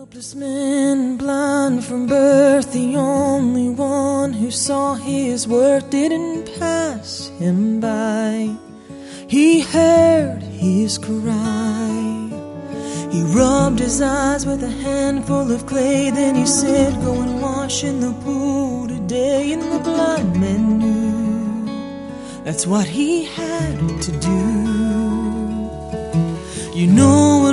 Helpless man, blind from birth, the only one who saw his worth didn't pass him by. He heard his cry. He rubbed his eyes with a handful of clay. Then he said, go and wash in the pool today. And the blind man knew that's what he had to do. You know